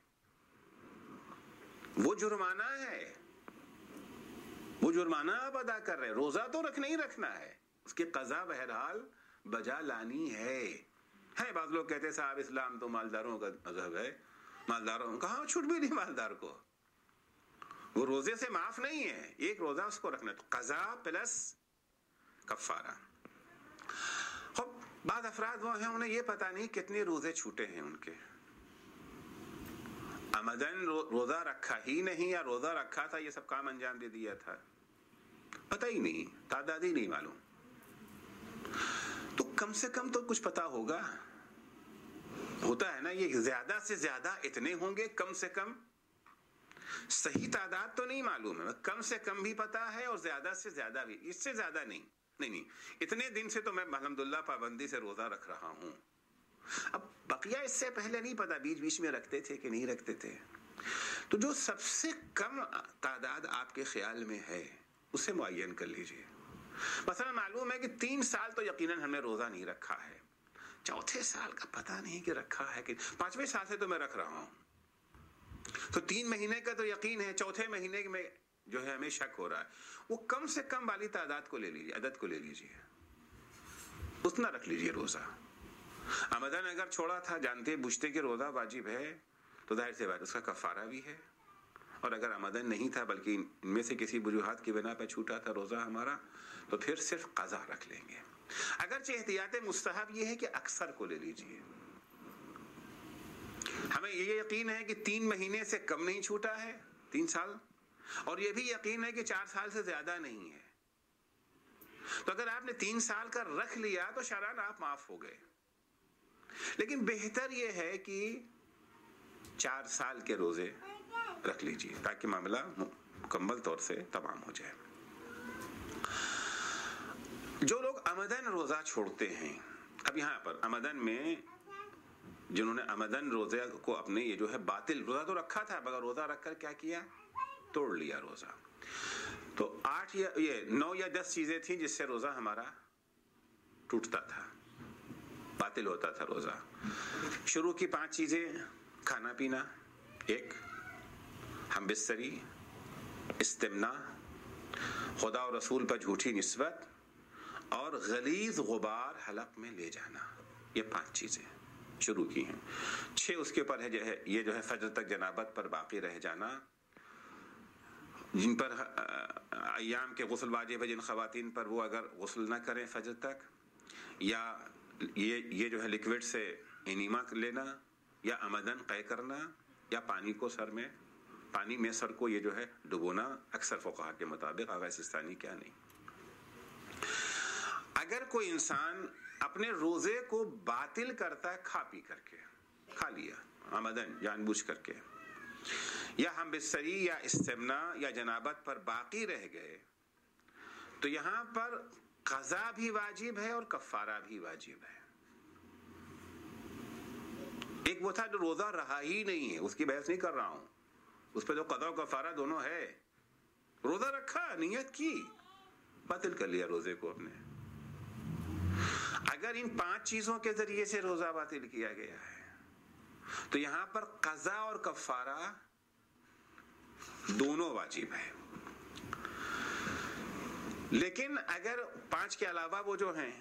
وہ جرمانہ ہے، وہ جرمانہ آپ ادا کر رہے ہیں. روزہ تو رکھنا ہی رکھنا ہے، اس کی قضا بہرحال بجا لانی ہے. ہے بعض لوگ کہتے ہیں صاحب اسلام تو مالداروں کا مذہب ہے، مالداروں کہاں چھوٹ بھی نہیں مالدار کو، وہ روزے سے معاف نہیں ہے، ایک روزہ اس کو رکھنا. تو قضا پلس کفارہ. خب بعض افراد وہ ہیں انہیں یہ پتہ نہیں کتنے روزے چھوٹے ہیں ان کے، عمدن روزہ رکھا ہی نہیں یا روزہ رکھا تھا یہ سب کام انجام دے دیا تھا، پتہ ہی نہیں، تعداد ہی نہیں معلوم. تو کم سے کم تو کچھ پتا ہوگا، ہوتا ہے نا، یہ زیادہ سے زیادہ اتنے ہوں گے، کم سے کم صحیح تعداد تو نہیں معلوم ہے، کم سے کم بھی پتا ہے اور زیادہ سے زیادہ بھی، اس سے زیادہ نہیں نہیں نہیں اتنے دن سے تو میں الحمدللہ پابندی سے روزہ رکھ رہا ہوں. اب بقیہ اس سے پہلے نہیں پتا بیچ بیچ میں رکھتے تھے کہ نہیں رکھتے تھے. تو جو سب سے کم تعداد آپ کے خیال میں ہے اسے معین کر لیجئے. مثلا معلوم ہے کہ تین سال تو یقیناً ہم نے روزہ نہیں رکھا ہے، چوتھے سال کا پتہ نہیں کہ رکھا ہے کہ پانچویں سال سے تو میں رکھ رہا ہوں، تو تین مہینے کا تو یقین ہے، چوتھے مہینے میں جو ہے ہمیں شک ہو رہا ہے. وہ کم سے کم والی تعداد کو لے لیجیے، عدد کو لے لیجیے، اتنا رکھ لیجیے روزہ. عمدن اگر چھوڑا تھا جانتے بوجھتے کہ روزہ واجب ہے تو ظاہر سی بات اس کا کفارہ بھی ہے، اور اگر عمدن نہیں تھا بلکہ ان میں سے کسی وجوہات کی بنا پہ چھوٹا تھا روزہ ہمارا تو پھر صرف قضا رکھ لیں گے. اگرچہ احتیاط مستحب یہ ہے کہ اکثر کو لے لیجیے. ہمیں یہ یقین ہے کہ تین مہینے سے کم نہیں چھوٹا ہے، تین سال، اور یہ بھی یقین ہے کہ چار سال سے زیادہ نہیں ہے. تو اگر آپ نے تین سال کا رکھ لیا تو شرعاً آپ معاف ہو گئے، لیکن بہتر یہ ہے کہ چار سال کے روزے رکھ لیجیے تاکہ معاملہ مکمل طور سے تمام ہو جائے. جو لوگ عمدن روزہ چھوڑتے ہیں، اب یہاں پر عمدن میں جنہوں نے عمدن روزے کو اپنے یہ جو ہے باطل، روزہ تو رکھا تھا مگر روزہ رکھ کر کیا کیا، توڑ لیا روزہ. تو آٹھ یا یہ نو یا دس چیزیں تھیں جس سے روزہ ہمارا ٹوٹتا تھا، باطل ہوتا تھا روزہ. شروع کی پانچ چیزیں، کھانا پینا ایک، ہم بستری، استمنا، خدا اور رسول پر جھوٹی نسبت، اور غلیظ غبار حلق میں لے جانا، یہ پانچ چیزیں شروع کی ہیں. چھ اس کے اوپر ہے جو ہے یہ جو ہے فجر تک جنابت پر باقی رہ جانا، جن پر ایام کے غسل واجب ہے، جن خواتین پر وہ اگر غسل نہ کریں فجر تک، یا یہ یہ جو ہے لیکوڈ سے انیما لینا، یا عمدن قے کرنا، یا پانی کو سر میں پانی میں سر کو یہ جو ہے ڈبونا اکثر فقہا کے مطابق آغا سستانی کیا نہیں۔ اگر کوئی انسان اپنے روزے کو باطل کرتا ہے کھا پی کر کے، کھا لیا عمدن جان بوجھ کر کے، یا ہم بستری یا استمنا یا جنابت پر باقی رہ گئے، تو یہاں پر قضا بھی واجب ہے اور کفارہ بھی واجب ہے۔ ایک وہ تھا جو روزہ رہا ہی نہیں ہے، اس کی بحث نہیں کر رہا ہوں، اس پہ جو قضا و کفارہ دونوں ہے۔ روزہ رکھا، نیت کی، باطل کر لیا روزے کو اپنے۔ اگر ان پانچ چیزوں کے ذریعے سے روزہ باطل کیا گیا ہے تو یہاں پر قضا اور کفارہ دونوں واجب ہے۔ لیکن اگر پانچ کے علاوہ وہ جو ہیں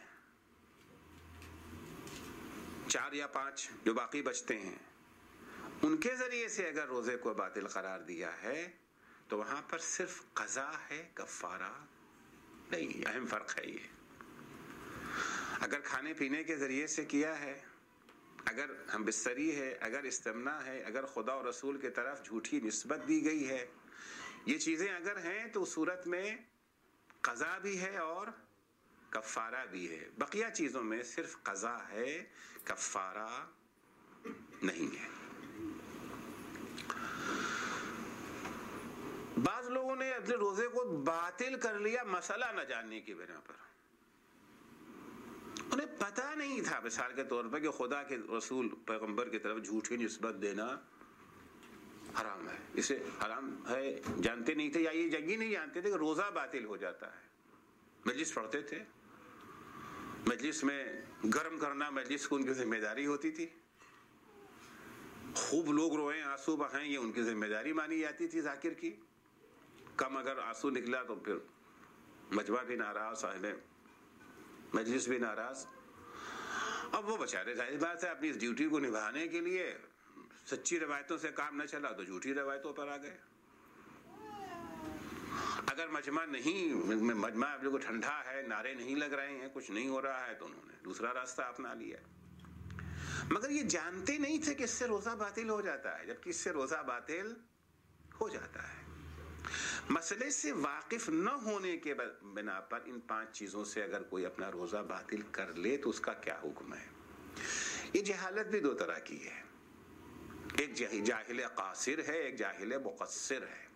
چار یا پانچ جو باقی بچتے ہیں ان کے ذریعے سے اگر روزے کو باطل قرار دیا ہے تو وہاں پر صرف قضا ہے، کفارہ نہیں۔ اہم فرق ہے یہ۔ اگر کھانے پینے کے ذریعے سے کیا ہے، اگر ہم بستری ہے، اگر استمنا ہے، اگر خدا اور رسول کی طرف جھوٹی نسبت دی گئی ہے، یہ چیزیں اگر ہیں تو اس صورت میں قضا بھی ہے اور کفارہ بھی ہے۔ بقیہ چیزوں میں صرف قضا ہے، کفارہ نہیں ہے۔ بعض لوگوں نے اپنے روزے کو باطل کر لیا مسئلہ نہ جاننے کی بنا پر۔ انہیں پتہ نہیں تھا مثال کے طور پر کہ خدا کے رسول پیغمبر کی طرف جھوٹی نسبت دینا حرام ہے، اسے حرام ہے جانتے نہیں تھے، یا یہ جگہ نہیں جانتے تھے کہ روزہ باطل ہو جاتا ہے۔ مجلس پڑھتے تھے، مجلس میں گرم کرنا مجلس کو ان کی ذمہ داری ہوتی تھی، خوب لوگ روئیں آنسو بہائیں یہ ان کی ذمہ داری مانی جاتی تھی ذاکر کی۔ کم اگر آنسو نکلا تو پھر مجمع بھی ناراض، صاحب مجلس بھی ناراض۔ اب وہ بیچارے ظاہر بات ہے اپنی اس ڈیوٹی کو نبھانے کے لیے سچی روایتوں سے کام نہ چلا تو جھوٹی روایتوں پر آ گئے۔ اگر مجمع نہیں مجمع بالکل ٹھنڈا ہے، نعرے نہیں لگ رہے ہیں، کچھ نہیں ہو رہا ہے تو انہوں نے دوسرا راستہ اپنا لیا۔ مگر یہ جانتے نہیں تھے کہ اس سے روزہ باطل ہو جاتا ہے، جبکہ اس سے روزہ باطل ہو جاتا ہے۔ مسئلے سے واقف نہ ہونے کے بنا پر ان پانچ چیزوں سے اگر کوئی اپنا روزہ باطل کر لے تو اس کا کیا حکم ہے؟ یہ جہالت بھی دو طرح کی ہے، ایک جاہل قاصر ہے، ایک جاہل مقصر ہے۔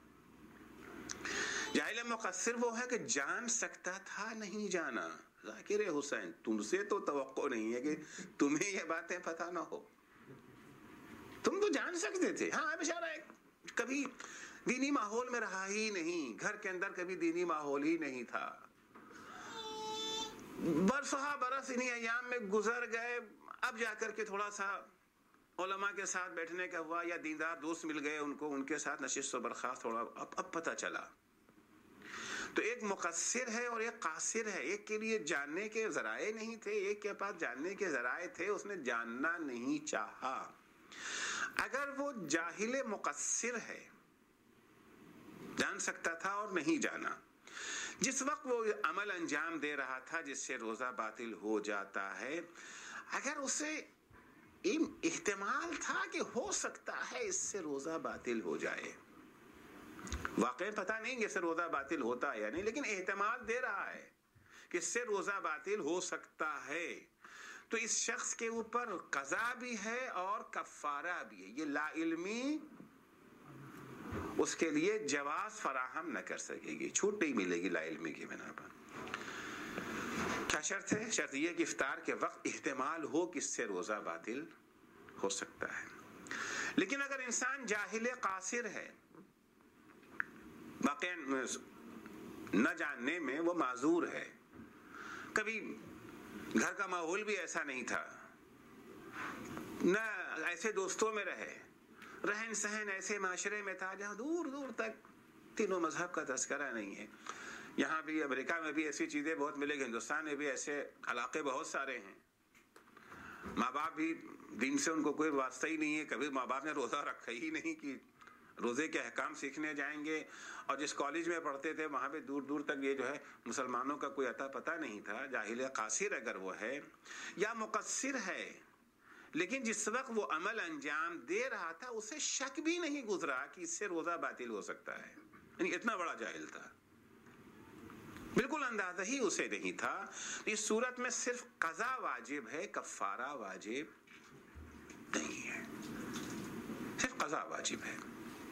جاہل مقصر وہ ہے کہ جان سکتا تھا نہیں جانا۔ ذاکر حسین تم سے تو توقع نہیں ہے کہ تمہیں یہ باتیں پتہ نہ ہو، تم تو جان سکتے تھے۔ ہاں بیچارہ کبھی دینی ماحول میں رہا ہی نہیں، گھر کے اندر کبھی دینی ماحول ہی نہیں تھا، برسہ برس انہی ایام میں گزر گئے، اب جا کر کے تھوڑا سا علماء کے ساتھ بیٹھنے کا ہوا یا دیندار دوست مل گئے ان کو، ان کے ساتھ نشست و برخاست تھوڑا اب اب پتہ چلا۔ تو ایک مقصر ہے اور ایک قاصر ہے، ایک کے لیے جاننے کے ذرائع نہیں تھے، ایک کے پاس جاننے کے ذرائع تھے، اس نے جاننا نہیں چاہا۔ اگر وہ جاہل مقصر ہے، جان سکتا تھا اور نہیں جانا، جس وقت وہ عمل انجام دے رہا تھا جس سے روزہ باطل ہو جاتا ہے، اگر اسے احتمال تھا کہ ہو سکتا ہے اس سے روزہ باطل ہو جائے، واقعی پتہ نہیں کہ اس سے روزہ باطل ہوتا ہے یا نہیں، لیکن احتمال دے رہا ہے کہ اس سے روزہ باطل ہو سکتا ہے، تو اس شخص کے اوپر قضا بھی ہے اور کفارہ بھی ہے۔ یہ لا علمی اس کے لیے جواز فراہم نہ کر سکے گی، چھوٹ نہیں ملے گی لا علمی کی بنا پر۔ کیا شرط ہے؟ شرط یہ کہ افطار کے وقت احتمال ہو کہ اس سے روزہ باطل ہو سکتا ہے۔ لیکن اگر انسان جاہل قاصر ہے، واقعا نہ جاننے میں وہ معذور ہے، کبھی گھر کا ماحول بھی ایسا نہیں تھا، نہ ایسے دوستوں میں رہے، رہن سہن ایسے معاشرے میں تھا جہاں دور دور تک تینوں مذہب کا تذکرہ نہیں ہے۔ یہاں بھی امریکہ میں بھی ایسی چیزیں بہت ملے گی، ہندوستان میں بھی ایسے علاقے بہت سارے ہیں، ماں باپ بھی دین سے ان کو کوئی واسطہ ہی نہیں ہے، کبھی ماں باپ نے روزہ رکھا ہی نہیں کہ روزے کے احکام سیکھنے جائیں گے، اور جس کالج میں پڑھتے تھے وہاں پہ دور دور تک یہ جو ہے مسلمانوں کا کوئی عطا پتہ نہیں تھا۔ جاہل قاصر اگر وہ ہے یا مقصر ہے، لیکن جس وقت وہ عمل انجام دے رہا تھا اسے شک بھی نہیں گزرا کہ اس سے روزہ باطل ہو سکتا ہے. یعنی اتنا بڑا جاہل تھا, بالکل اندازہ ہی اسے نہیں تھا. اس صورت میں صرف قضا واجب ہے, کفارہ واجب نہیں ہے, صرف قضا واجب ہے.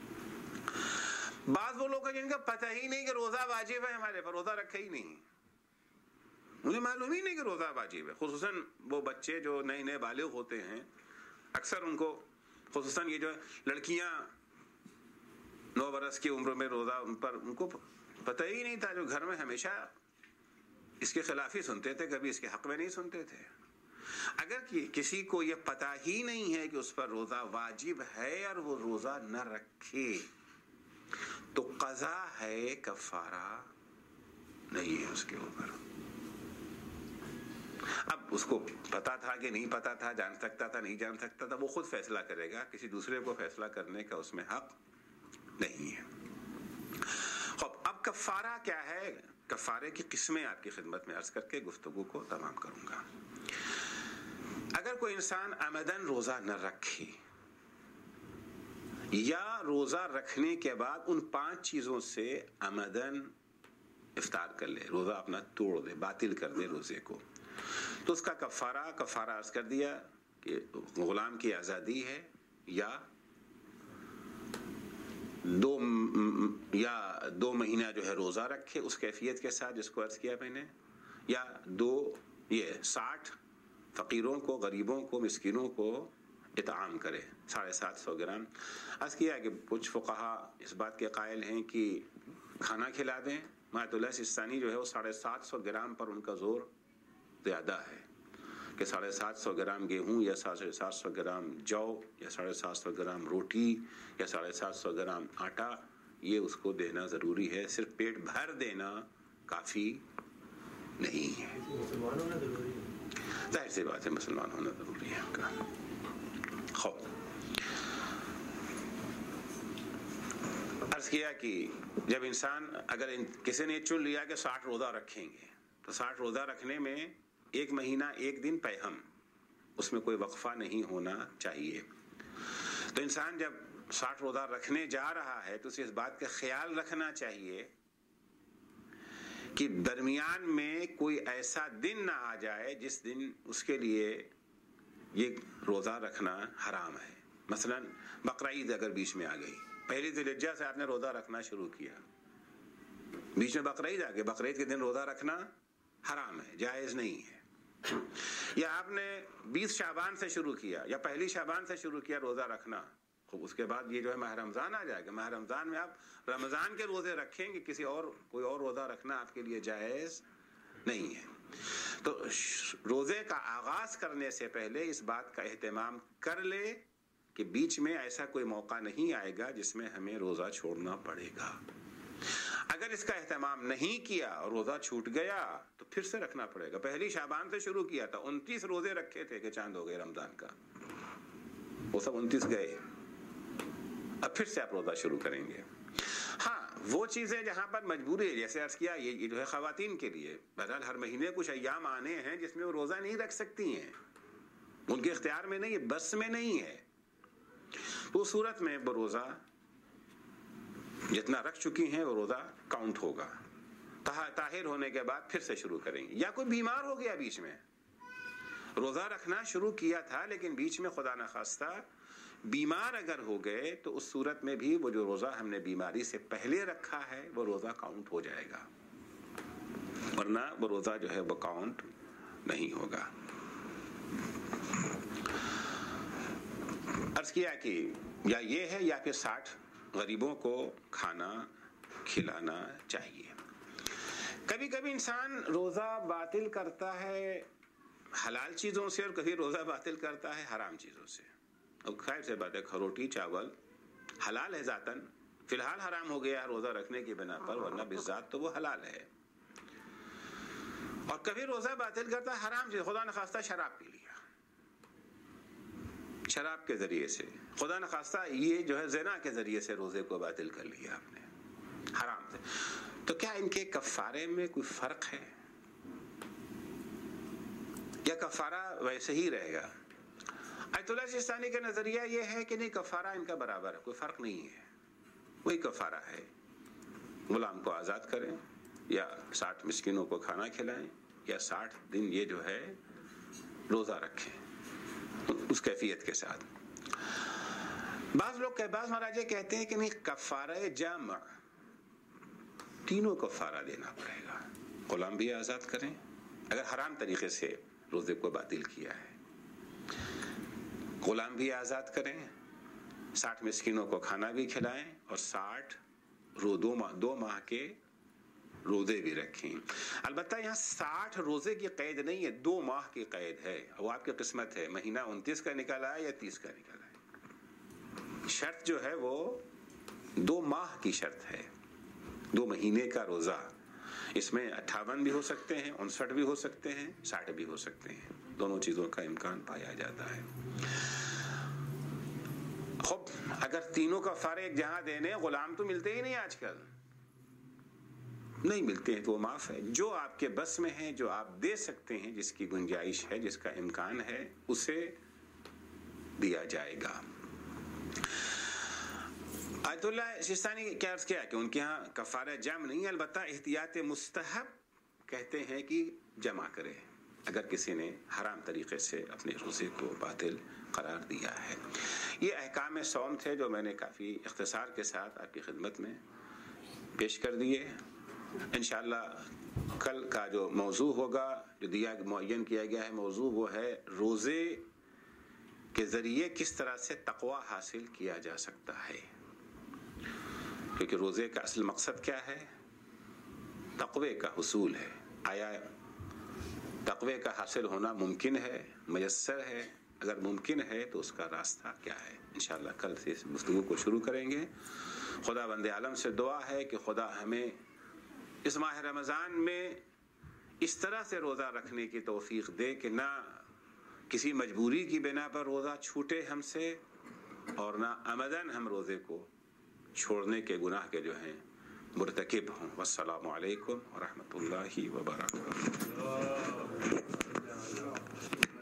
بعض وہ لوگ ہیں جن کا پتہ ہی نہیں کہ روزہ واجب ہے, ہمارے پر روزہ رکھا ہی نہیں, مجھے معلوم ہی نہیں کہ روزہ واجب ہے. خصوصاً وہ بچے جو نئے نئے بالغ ہوتے ہیں, اکثر ان کو, خصوصاً یہ جو لڑکیاں نو برس کی عمر میں روزہ, ان پر ان کو پتہ ہی نہیں تھا, جو گھر میں ہمیشہ اس کے خلاف ہی سنتے تھے, کبھی اس کے حق میں نہیں سنتے تھے. اگر کسی کو یہ پتہ ہی نہیں ہے کہ اس پر روزہ واجب ہے اور وہ روزہ نہ رکھے تو قضا ہے, کفارہ نہیں ہے اس کے اوپر. اب اس کو پتا تھا کہ نہیں پتا تھا, جان سکتا تھا نہیں جان سکتا تھا, وہ خود فیصلہ کرے گا, کسی دوسرے کو فیصلہ کرنے کا اس میں حق نہیں ہے. اب کفارہ کیا ہے؟ کفارے کی قسمیں آپ کی خدمت میں عرض کر کے گفتگو کو تمام کروں گا. اگر کوئی انسان عمدن روزہ نہ رکھے یا روزہ رکھنے کے بعد ان پانچ چیزوں سے عمدن افطار کر لے, روزہ اپنا توڑ دے, باطل کر دے روزے کو, تو اس کا کفارہ کفارہ عرض کر دیا کہ غلام کی آزادی ہے, یا دو یا دو مہینہ جو ہے روزہ رکھے اس کیفیت کے ساتھ جس کو عرض کیا میں نے, یا دو یہ ساٹھ فقیروں کو, غریبوں کو, مسکینوں کو اطعام کرے ساڑھے سات سو گرام. عرض کیا کہ کچھ فقہا اس بات کے قائل ہیں کہ کھانا کھلا دیں. مایت اللہ سستانی جو ہے وہ ساڑھے سات سو گرام پر ان کا زور زیادہ ہے کہ ساڑھے سات سو گرام گیہوں یا ساڑھے سات سو گرام جو یا ساڑھے سات سو گرام روٹی یا ساڑھے سات سو گرام آٹا یہ اس کو دینا ضروری ہے, صرف پیٹ بھر دینا کافی نہیں ہے. مسلمان ہونا ضروری ہے, ظاہر سی بات ہے مسلمان ہونا ضروری ہے ان کا. خوب عرض کیا کہ جب انسان اگر کسی نے چن لیا کہ ساٹھ روزہ رکھیں گے تو ساٹھ روزہ رکھنے میں ایک مہینہ ایک دن پیہم, اس میں کوئی وقفہ نہیں ہونا چاہیے. تو انسان جب ساٹھ روزہ رکھنے جا رہا ہے تو اسے اس بات کا خیال رکھنا چاہیے کہ درمیان میں کوئی ایسا دن نہ آ جائے جس دن اس کے لیے یہ روزہ رکھنا حرام ہے. مثلا بقرعید اگر بیچ میں آ گئی, پہلی ذی الحجہ سے آپ نے روزہ رکھنا شروع کیا, بیچ میں بقرعید آ گئی, بقرعید کے دن روزہ رکھنا حرام ہے, جائز نہیں ہے. یا آپ نے بیس شعبان سے شروع کیا یا پہلی شعبان سے شروع کیا روزہ رکھنا, خوب اس کے بعد یہ جو ہے ماہ رمضان آ جائے گا, ماہ رمضان میں آپ رمضان کے روزے رکھیں گے, کسی اور کوئی اور روزہ رکھنا آپ کے لیے جائز نہیں ہے. تو روزے کا آغاز کرنے سے پہلے اس بات کا اہتمام کر لے کہ بیچ میں ایسا کوئی موقع نہیں آئے گا جس میں ہمیں روزہ چھوڑنا پڑے گا. اگر اس کا اہتمام نہیں کیا اور روزہ چھوٹ گیا تو پھر سے رکھنا پڑے گا. پہلی شعبان سے شروع کیا تھا, انتیس روزے رکھے تھے کہ چاند ہو گئے رمضان کا, وہ سب انتیس گئے, اب پھر سے آپ روزہ شروع کریں گے. ہاں وہ چیزیں جہاں پر مجبوری ہے, جیسے عرض کیا یہ جو ہے خواتین کے لیے, بہرحال ہر مہینے کچھ ایام آنے ہیں جس میں وہ روزہ نہیں رکھ سکتی ہیں, ان کے اختیار میں نہیں ہے, بس میں نہیں ہے. تو اس صورت میں وہ روزہ جتنا رکھ چکی ہیں وہ روزہ کاؤنٹ ہوگا. طاہر ہونے کے بعد پھر سے شروع کریں گے. یا کوئی بیمار ہو گیا بیچ میں, روزہ رکھنا شروع کیا تھا لیکن بیچ میں خدا نخواستہ بیمار اگر ہو گئے تو اس صورت میں بھی وہ جو روزہ ہم نے بیماری سے پہلے رکھا ہے وہ روزہ کاؤنٹ ہو جائے گا, ورنہ وہ روزہ جو ہے وہ کاؤنٹ نہیں ہوگا. عرض کیا کہ یا یہ ہے یا پھر ساٹھ غریبوں کو کھانا کھلانا چاہیے. کبھی کبھی انسان روزہ باطل کرتا ہے حلال چیزوں سے اور کبھی روزہ باطل کرتا ہے حرام چیزوں سے. اب خیر سے بات ہے, روٹی چاول حلال ہے ذاتاً, فی الحال حرام ہو گیا روزہ رکھنے کی بنا پر, ورنہ بذات تو وہ حلال ہے. اور کبھی روزہ باطل کرتا ہے حرام چیز, خدا نخواستہ شراب پی لیا, شراب کے ذریعے سے, خدا نخواستہ یہ جو ہے زنا کے ذریعے سے روزے کو باطل کر لیا آپ نے حرام سے. تو کیا ان کے کفارے میں کوئی فرق ہے یا کفارہ ویسے ہی رہے گا؟ آیت اللہ سستانی کا نظریہ یہ ہے کہ نہیں، کفارہ ان کا برابر ہے، کوئی فرق نہیں ہے، وہی کفارہ ہے، غلام کو آزاد کریں یا ساٹھ مسکینوں کو کھانا کھلائیں یا ساٹھ دن یہ جو ہے روزہ رکھیں اس کیفیت کے ساتھ۔ بعض لوگ کہ بعض مراجع کہتے ہیں کہ نہیں، کفارہ جمع تینوں کفارہ دینا پڑے گا، غلام بھی آزاد کریں اگر حرام طریقے سے روزے کو باطل کیا ہے، غلام بھی آزاد کریں، ساٹھ مسکینوں کو کھانا بھی کھلائیں اور ساٹھ رو دو ماہ دو ماہ کے روزے بھی رکھیں۔ البتہ یہاں ساٹھ روزے کی قید نہیں ہے، دو ماہ کی قید ہے، وہ آپ کی قسمت ہے، مہینہ انتیس کا نکالا ہے یا تیس کا نکالا ہے، شرط جو ہے وہ دو ماہ کی شرط ہے، دو مہینے کا روزہ، اس میں اٹھاون بھی ہو سکتے ہیں، انسٹھ بھی ہو سکتے ہیں، ساٹھ بھی ہو سکتے ہیں، دونوں چیزوں کا امکان پایا جاتا ہے۔ خب اگر تینوں کا فرق ایک جہاں دینے، غلام تو ملتے ہی نہیں آج کل، نہیں ملتے ہیں تو وہ معاف ہے، جو آپ کے بس میں ہے، جو آپ دے سکتے ہیں، جس کی گنجائش ہے، جس کا امکان ہے، اسے دیا جائے گا۔ آیت اللہ سستانی کیا عرض کیا کہ ان کے ہاں کفارہ جمع نہیں ہے، البتہ احتیاط مستحب کہتے ہیں کہ جمع کرے اگر کسی نے حرام طریقے سے اپنے روزے کو باطل قرار دیا ہے۔ یہ احکام صوم تھے جو میں نے کافی اختصار کے ساتھ آپ کی خدمت میں پیش کر دیے۔ انشاءاللہ کل کا جو موضوع ہوگا، جو دیا معین کیا گیا ہے موضوع، وہ ہے روزے کے ذریعے کس طرح سے تقوی حاصل کیا جا سکتا ہے، کیونکہ روزے کا اصل مقصد کیا ہے؟ تقوی کا حصول ہے۔ آیا تقوی کا حاصل ہونا ممکن ہے، میسر ہے؟ اگر ممکن ہے تو اس کا راستہ کیا ہے؟ انشاءاللہ کل سے اس گفتگو کو شروع کریں گے۔ خدا بند عالم سے دعا ہے کہ خدا ہمیں اس ماہ رمضان میں اس طرح سے روزہ رکھنے کی توفیق دے کہ نہ کسی مجبوری کی بنا پر روزہ چھوٹے ہم سے، اور نہ عمدن ہم روزے کو چھوڑنے کے گناہ کے جو ہیں مرتکب ہوں۔ والسلام علیکم ورحمۃ اللہ وبرکاتہ۔